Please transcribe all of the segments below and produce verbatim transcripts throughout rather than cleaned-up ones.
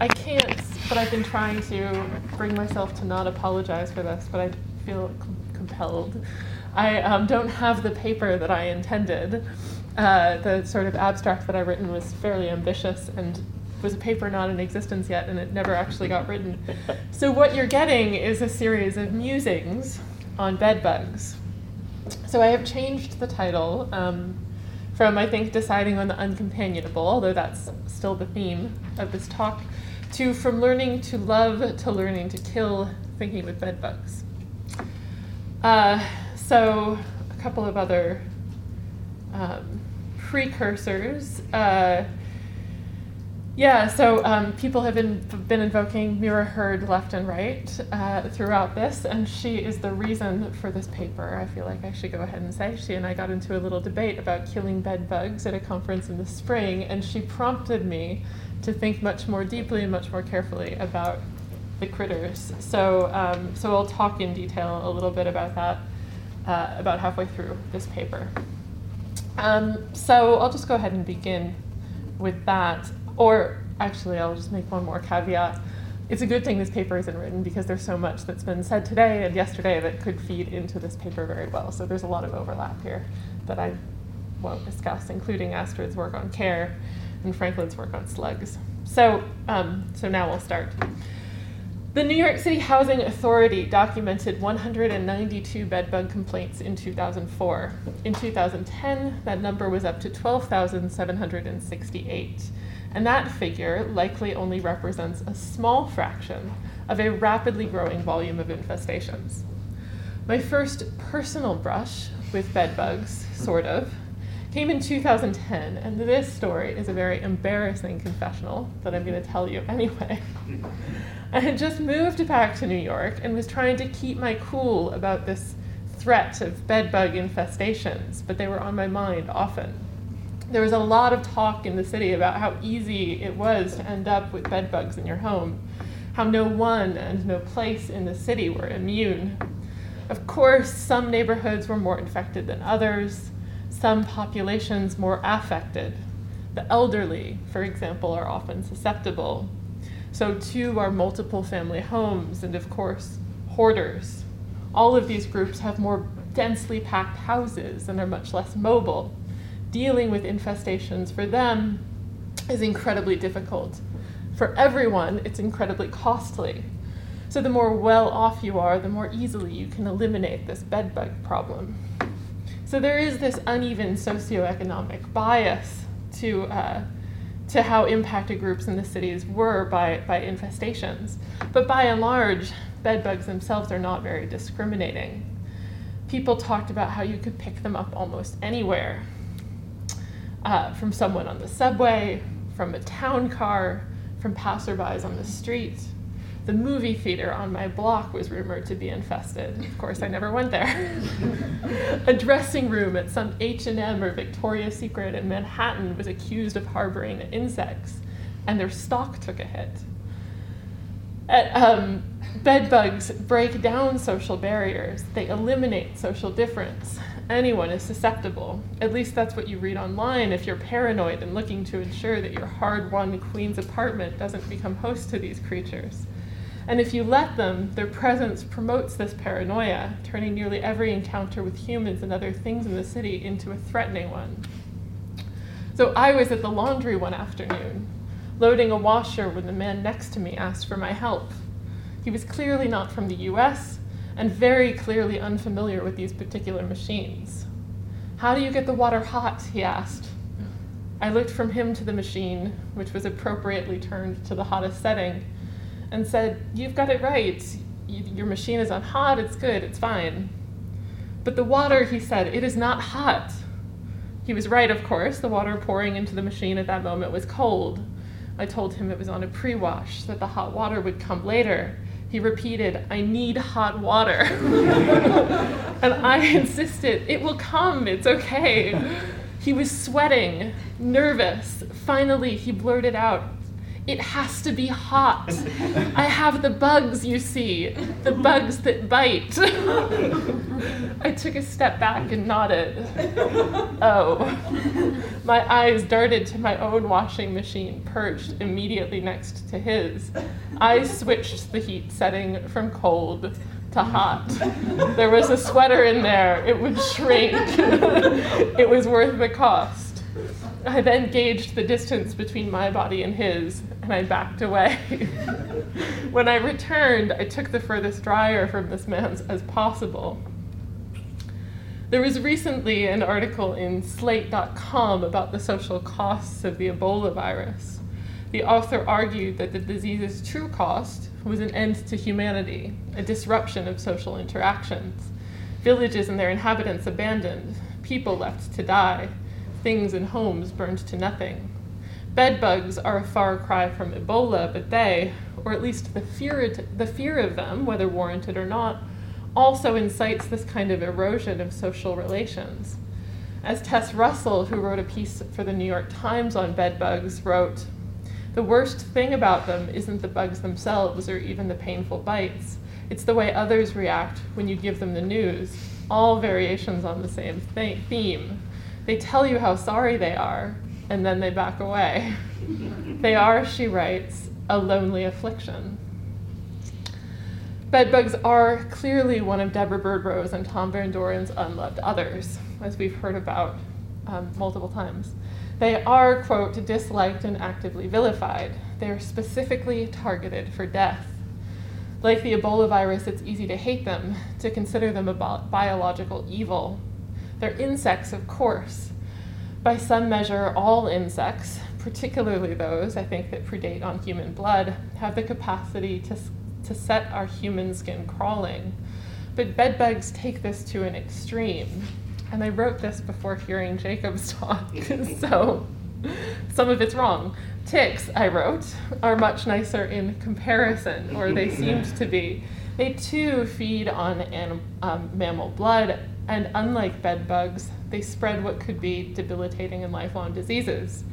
I can't, but I've been trying to bring myself to not apologize for this, but I feel com- compelled. I um, don't have the paper that I intended. Uh, the sort of abstract that I written was fairly ambitious and was a paper not in existence yet, and it never actually got written. So what you're getting is a series of musings on bedbugs. So I have changed the title um, from, I think, Deciding on the Uncompanionable, although that's still the theme of this talk, to From Learning to Love to Learning to Kill, Thinking with Bedbugs. Uh, so a couple of other um, precursors. Uh, Yeah, so um, people have been, been invoking Mira Hurd left and right uh, throughout this, and she is the reason for this paper. I feel like I should go ahead and say she and I got into a little debate about killing bed bugs at a conference in the spring, and she prompted me to think much more deeply and much more carefully about the critters. So, um, so I'll talk in detail a little bit about that uh, about halfway through this paper. Um, so I'll just go ahead and begin with that. Or actually, I'll just make one more caveat. It's a good thing this paper isn't written because there's so much that's been said today and yesterday that could feed into this paper very well. So there's a lot of overlap here that I won't discuss, including Astrid's work on care and Franklin's work on slugs. So, um, so now we'll start. The New York City Housing Authority documented one hundred ninety-two bedbug complaints in two thousand four. In two thousand ten, that number was up to twelve thousand seven hundred sixty-eight. And that figure likely only represents a small fraction of a rapidly growing volume of infestations. My first personal brush with bedbugs, sort of, came in two thousand ten, and this story is a very embarrassing confessional that I'm going to tell you anyway. I had just moved back to New York and was trying to keep my cool about this threat of bedbug infestations, but they were on my mind often. There was a lot of talk in the city about how easy it was to end up with bedbugs in your home, how no one and no place in the city were immune. Of course, some neighborhoods were more infected than others, some populations more affected. The elderly, for example, are often susceptible. So too are multiple family homes and, of course, hoarders. All of these groups have more densely packed houses and are much less mobile. Dealing with infestations for them is incredibly difficult. For everyone, it's incredibly costly. So the more well off you are, the more easily you can eliminate this bedbug problem. So there is this uneven socioeconomic bias to, uh, to how impacted groups in the cities were by, by infestations. But by and large, bedbugs themselves are not very discriminating. People talked about how you could pick them up almost anywhere. Uh, from someone on the subway, from a town car, from passerbys on the street. The movie theater on my block was rumored to be infested. Of course, I never went there. A dressing room at some H and M or Victoria's Secret in Manhattan was accused of harboring insects, and their stock took a hit. At, um, bedbugs break down social barriers. They eliminate social difference. Anyone is susceptible. At least that's what you read online if you're paranoid and looking to ensure that your hard-won queen's apartment doesn't become host to these creatures. And if you let them, their presence promotes this paranoia, turning nearly every encounter with humans and other things in the city into a threatening one. So I was at the laundry one afternoon, loading a washer when the man next to me asked for my help. He was clearly not from the U S, and very clearly unfamiliar with these particular machines. How do you get the water hot, he asked. I looked from him to the machine, which was appropriately turned to the hottest setting, and said, you've got it right. Your machine is on hot, it's good, it's fine. But the water, he said, it is not hot. He was right, of course. The water pouring into the machine at that moment was cold. I told him it was on a pre-wash, that the hot water would come later. He repeated, I need hot water. And I insisted, it will come, it's okay. He was sweating, nervous. Finally, he blurted out, It has to be hot. I have the bugs, you see, the bugs that bite. I took a step back and nodded. Oh. My eyes darted to my own washing machine, perched immediately next to his. I switched the heat setting from cold to hot. There was a sweater in there. It would shrink. It was worth the cost. I then gauged the distance between my body and his, and I backed away. When I returned, I took the furthest dryer from this man's as possible. There was recently an article in slate dot com about the social costs of the Ebola virus. The author argued that the disease's true cost was an end to humanity, a disruption of social interactions, villages and their inhabitants abandoned, people left to die, things and homes burned to nothing. Bedbugs are a far cry from Ebola, but they, or at least the fear, the fear of them, whether warranted or not, also incites this kind of erosion of social relations. As Tess Russell, who wrote a piece for the New York Times on bedbugs, wrote, "The worst thing about them isn't the bugs themselves or even the painful bites. It's the way others react when you give them the news, all variations on the same th- theme. They tell you how sorry they are, and then they back away. They are," she writes, "a lonely affliction." Bedbugs are clearly one of Deborah Birdrose and Tom Van Doren's unloved others, as we've heard about um, multiple times. They are, quote, disliked and actively vilified. They are specifically targeted for death. Like the Ebola virus, it's easy to hate them, to consider them a bi- biological evil. They're insects, of course. By some measure, all insects, particularly those, I think, that predate on human blood, have the capacity to, to set our human skin crawling. But bedbugs take this to an extreme. And I wrote this before hearing Jacob's talk, so some of it's wrong. Ticks, I wrote, are much nicer in comparison, or they seemed to be. They too feed on anim- um, mammal blood, and unlike bedbugs, they spread what could be debilitating and lifelong diseases.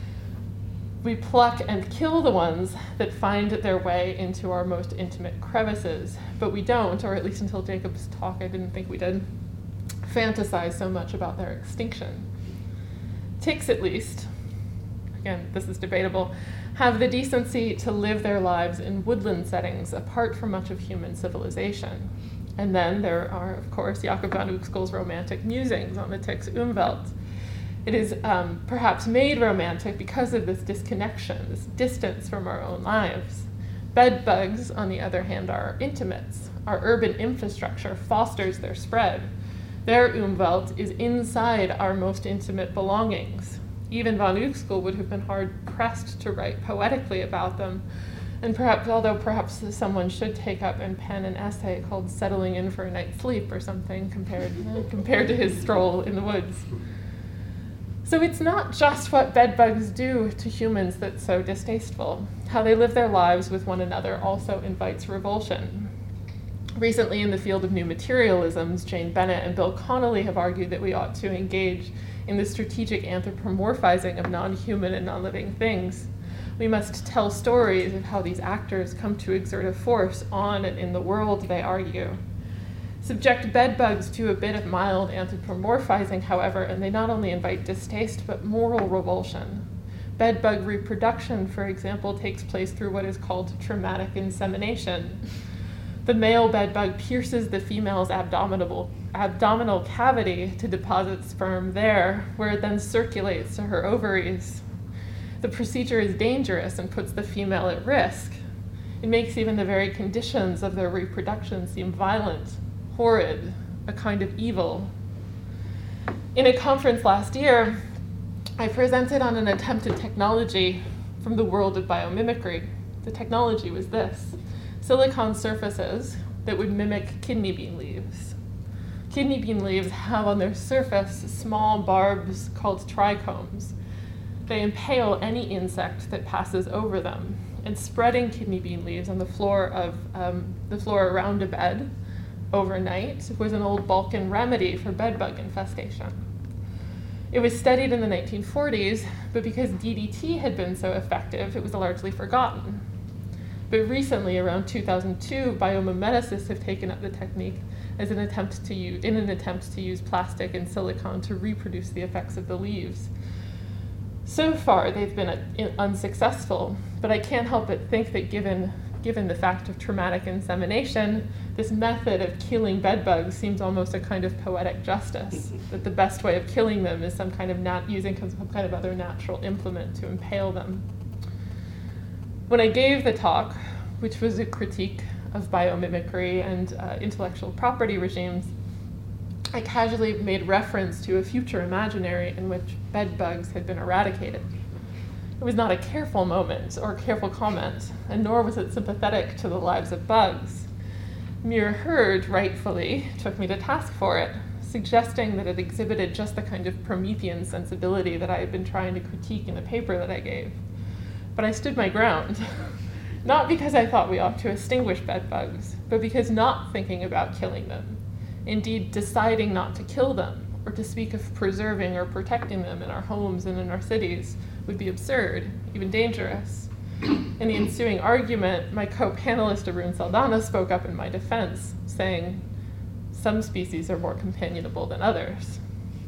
We pluck and kill the ones that find their way into our most intimate crevices, but we don't, or at least until Jacob's talk, I didn't think we did, fantasize so much about their extinction. Ticks, at least, again, this is debatable, have the decency to live their lives in woodland settings apart from much of human civilization. And then there are, of course, Jacob van Uexküll's romantic musings on the tick's umwelt. It is um, perhaps made romantic because of this disconnection, this distance from our own lives. Bedbugs, on the other hand, are intimates. Our urban infrastructure fosters their spread. Their umwelt is inside our most intimate belongings. Even van Uexküll would have been hard-pressed to write poetically about them, and perhaps, although perhaps someone should take up and pen an essay called "Settling in for a Night's Sleep" or something compared, compared to his stroll in the woods. So it's not just what bedbugs do to humans that's so distasteful. How they live their lives with one another also invites revulsion. Recently, in the field of new materialisms, Jane Bennett and Bill Connolly have argued that we ought to engage in the strategic anthropomorphizing of non-human and non-living things. We must tell stories of how these actors come to exert a force on and in the world, they argue. Subject bedbugs to a bit of mild anthropomorphizing, however, and they not only invite distaste, but moral revulsion. Bedbug reproduction, for example, takes place through what is called traumatic insemination. The male bedbug pierces the female's abdominal, abdominal cavity to deposit sperm there, where it then circulates to her ovaries. The procedure is dangerous and puts the female at risk. It makes even the very conditions of their reproduction seem violent, horrid, a kind of evil. In a conference last year, I presented on an attempted technology from the world of biomimicry. The technology was this: silicone surfaces that would mimic kidney bean leaves. Kidney bean leaves have on their surface small barbs called trichomes. They impale any insect that passes over them, and spreading kidney bean leaves on the floor of um, the floor around a bed overnight was an old Balkan remedy for bedbug infestation. It was studied in the nineteen forties, but because D D T had been so effective, it was largely forgotten. But recently, around two thousand two, biomimeticists have taken up the technique as an attempt to use, in an attempt to use plastic and silicone to reproduce the effects of the leaves. So far, they've been uh, unsuccessful, but I can't help but think that given, given the fact of traumatic insemination, this method of killing bedbugs seems almost a kind of poetic justice, that the best way of killing them is some kind of nat- using some kind of other natural implement to impale them. When I gave the talk, which was a critique of biomimicry and uh, intellectual property regimes, I casually made reference to a future imaginary in which bedbugs had been eradicated. It was not a careful moment or careful comment, and nor was it sympathetic to the lives of bugs. Muir Hurd rightfully took me to task for it, suggesting that it exhibited just the kind of Promethean sensibility that I had been trying to critique in the paper that I gave. But I stood my ground, not because I thought we ought to extinguish bedbugs, but because not thinking about killing them, indeed deciding not to kill them, or to speak of preserving or protecting them in our homes and in our cities, would be absurd, even dangerous. In the ensuing argument, my co-panelist Arun Saldana spoke up in my defense, saying, some species are more companionable than others.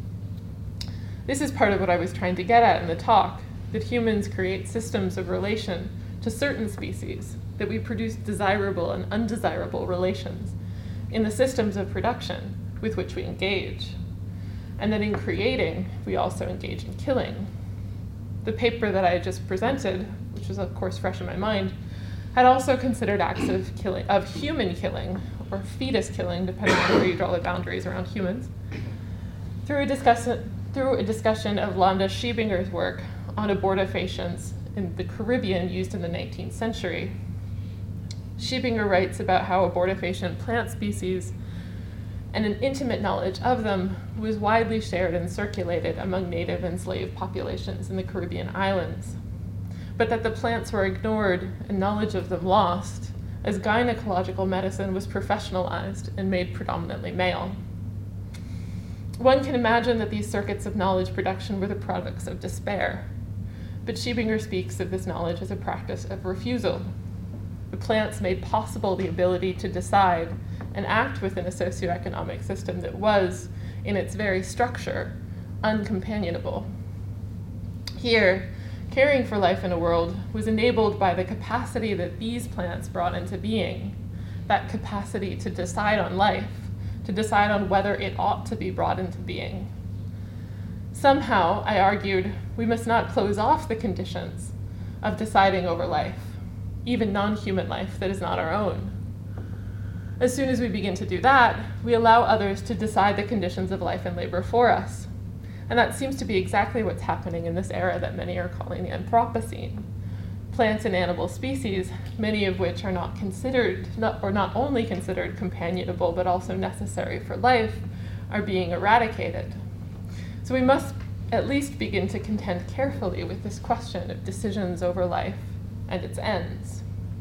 This is part of what I was trying to get at in the talk, that humans create systems of relation to certain species, that we produce desirable and undesirable relations in the systems of production with which we engage, and that in creating, we also engage in killing. The paper that I had just presented, which was of course fresh in my mind, had also considered acts of killing, of human killing, or fetus killing, depending on where you draw the boundaries around humans, through a discussion, through a discussion of Londa Schiebinger's work on abortifacients in the Caribbean used in the nineteenth century. Schiebinger writes about how abortifacient plant species and an intimate knowledge of them was widely shared and circulated among native and slave populations in the Caribbean islands, but that the plants were ignored and knowledge of them lost as gynecological medicine was professionalized and made predominantly male. One can imagine that these circuits of knowledge production were the products of despair, but Schiebinger speaks of this knowledge as a practice of refusal. The plants made possible the ability to decide and act within a socioeconomic system that was, in its very structure, uncompanionable. Here, caring for life in a world was enabled by the capacity that these plants brought into being, that capacity to decide on life, to decide on whether it ought to be brought into being. Somehow, I argued, we must not close off the conditions of deciding over life, even non-human life that is not our own. As soon as we begin to do that, we allow others to decide the conditions of life and labor for us. And that seems to be exactly what's happening in this era that many are calling the Anthropocene. Plants and animal species, many of which are not considered, not, or not only considered companionable, but also necessary for life, are being eradicated. So we must at least begin to contend carefully with this question of decisions over life and its ends.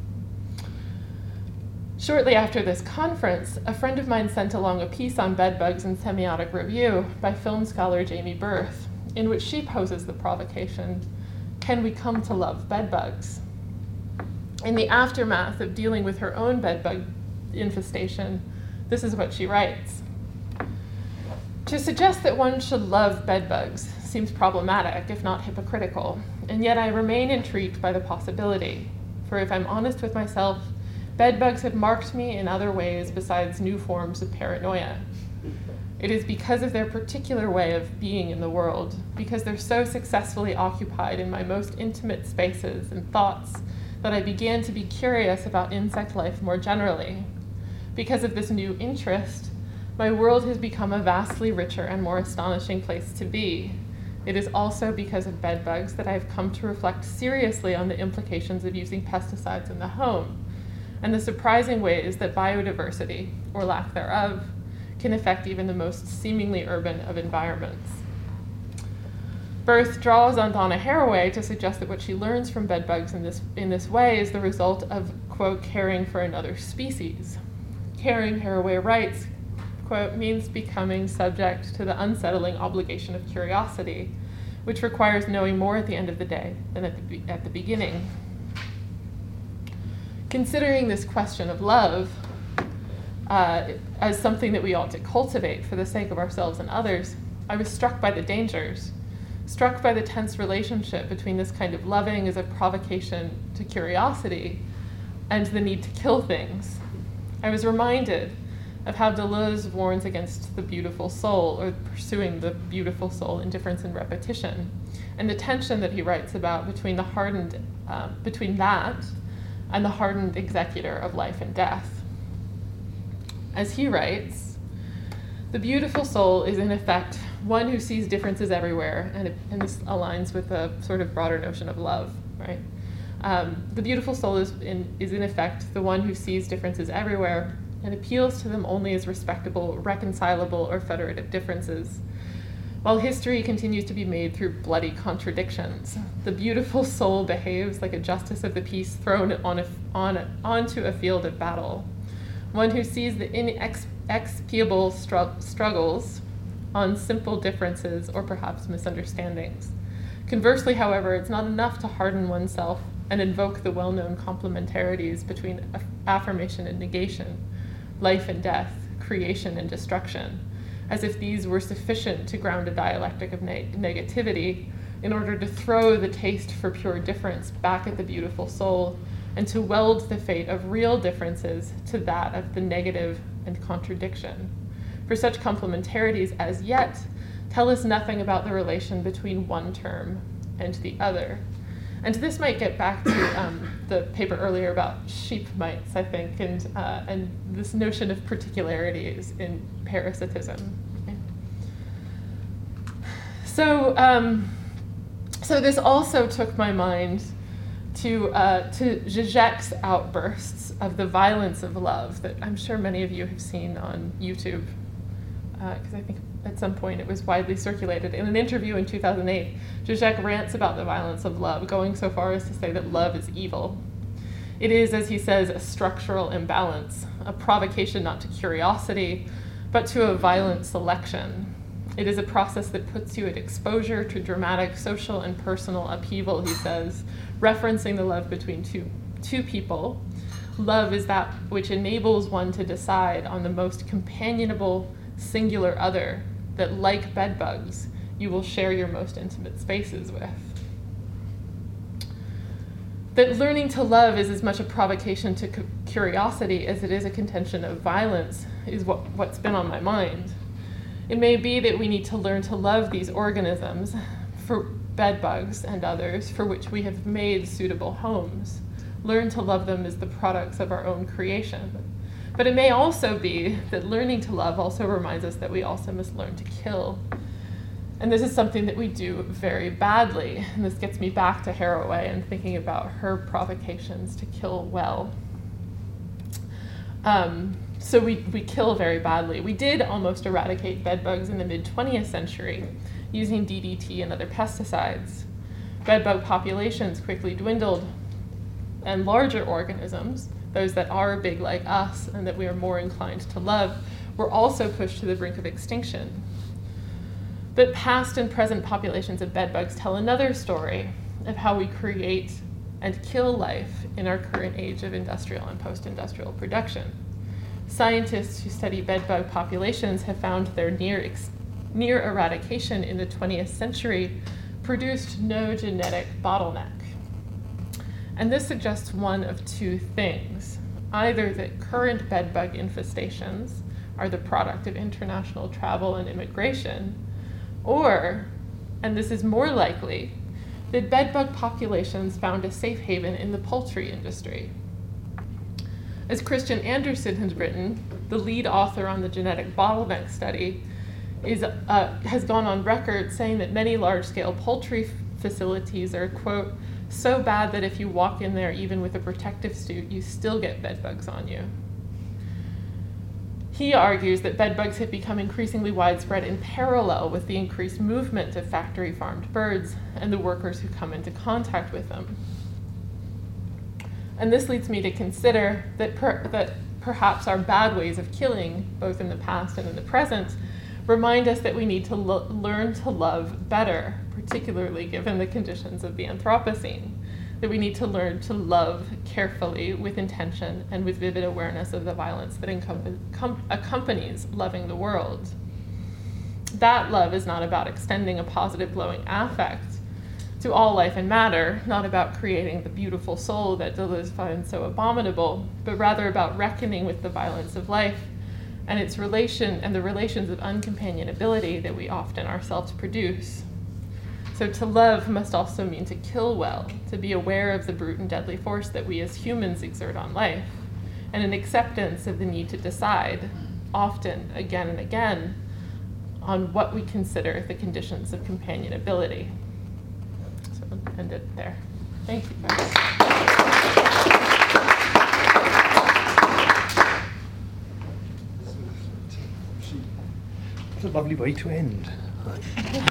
Shortly after this conference, a friend of mine sent along a piece on bedbugs in Semiotic Review by film scholar Jamie Berth, in which she poses the provocation, can we come to love bedbugs? In the aftermath of dealing with her own bedbug infestation, this is what she writes. To suggest that one should love bedbugs seems problematic, if not hypocritical, and yet I remain intrigued by the possibility, for if I'm honest with myself, bedbugs have marked me in other ways besides new forms of paranoia. It is because of their particular way of being in the world, because they're so successfully occupied in my most intimate spaces and thoughts, that I began to be curious about insect life more generally. Because of this new interest, my world has become a vastly richer and more astonishing place to be. It is also because of bedbugs that I have come to reflect seriously on the implications of using pesticides in the home, and the surprising ways that biodiversity, or lack thereof, can affect even the most seemingly urban of environments. Berth draws on Donna Haraway to suggest that what she learns from bedbugs in this, in this way is the result of, quote, caring for another species. Caring, Haraway writes, quote, means becoming subject to the unsettling obligation of curiosity, which requires knowing more at the end of the day than at the, be- at the beginning. Considering this question of love uh, as something that we ought to cultivate for the sake of ourselves and others, I was struck by the dangers, struck by the tense relationship between this kind of loving as a provocation to curiosity and the need to kill things. I was reminded of how Deleuze warns against the beautiful soul, or pursuing the beautiful soul in difference and repetition, and the tension that he writes about between the hardened, uh, between that and the hardened executor of life and death. As he writes, the beautiful soul is in effect one who sees differences everywhere, and, it, and this aligns with the sort of broader notion of love, right? Um, the beautiful soul is in, is in effect the one who sees differences everywhere and appeals to them only as respectable, reconcilable, or federative differences. While history continues to be made through bloody contradictions, the beautiful soul behaves like a justice of the peace thrown on a, on a, onto a field of battle, one who sees the inexpiable stru- struggles on simple differences or perhaps misunderstandings. Conversely, however, it's not enough to harden oneself and invoke the well-known complementarities between aff- affirmation and negation, life and death, creation and destruction, as if these were sufficient to ground a dialectic of ne- negativity in order to throw the taste for pure difference back at the beautiful soul and to weld the fate of real differences to that of the negative and contradiction. For such complementarities as yet tell us nothing about the relation between one term and the other. And this might get back to um, the paper earlier about sheep mites, I think, and uh, and this notion of particularities in parasitism. Okay. So, um, so this also took my mind to uh, to Zizek's outbursts of the violence of love that I'm sure many of you have seen on YouTube, because uh, I think at some point it was widely circulated. In an interview in two thousand eight, Zizek rants about the violence of love, going so far as to say that love is evil. It is, as he says, a structural imbalance, a provocation not to curiosity, but to a violent selection. It is a process that puts you at exposure to dramatic social and personal upheaval, he says, referencing the love between two, two people. Love is that which enables one to decide on the most companionable, singular other that, like bedbugs, you will share your most intimate spaces with. That learning to love is as much a provocation to cu- curiosity as it is a contention of violence is what, what's been on my mind. It may be that we need to learn to love these organisms, for bedbugs and others, for which we have made suitable homes. Learn to love them as the products of our own creation. But it may also be that learning to love also reminds us that we also must learn to kill. And this is something that we do very badly. And this gets me back to Haraway and thinking about her provocations to kill well. Um, so we, we kill very badly. We did almost eradicate bedbugs in the mid-twentieth century using D D T and other pesticides. Bedbug populations quickly dwindled, and larger organisms, those that are big like us and that we are more inclined to love, were also pushed to the brink of extinction. But past and present populations of bedbugs tell another story of how we create and kill life in our current age of industrial and post-industrial production. Scientists who study bedbug populations have found their near, ex- near eradication in the twentieth century produced no genetic bottleneck. And this suggests one of two things: either that current bedbug infestations are the product of international travel and immigration, or, and this is more likely, that bedbug populations found a safe haven in the poultry industry. As Christian Anderson has written, the lead author on the genetic bottleneck study is, uh, has gone on record saying that many large-scale poultry f- facilities are, quote, so bad that if you walk in there even with a protective suit, you still get bedbugs on you. He argues that bedbugs have become increasingly widespread in parallel with the increased movement of factory-farmed birds and the workers who come into contact with them. And this leads me to consider that, per- that perhaps our bad ways of killing, both in the past and in the present, remind us that we need to lo- learn to love better, particularly given the conditions of the Anthropocene. That we need to learn to love carefully, with intention, and with vivid awareness of the violence that encom- com- accompanies loving the world. That love is not about extending a positive, glowing affect to all life and matter, not about creating the beautiful soul that Deleuze finds so abominable, but rather about reckoning with the violence of life and its relation and the relations of uncompanionability that we often ourselves produce. So to love must also mean to kill well, to be aware of the brute and deadly force that we as humans exert on life, and an acceptance of the need to decide, often, again and again, on what we consider the conditions of companionability. So I'll end it there. Thank you, guys. It's a lovely way to end.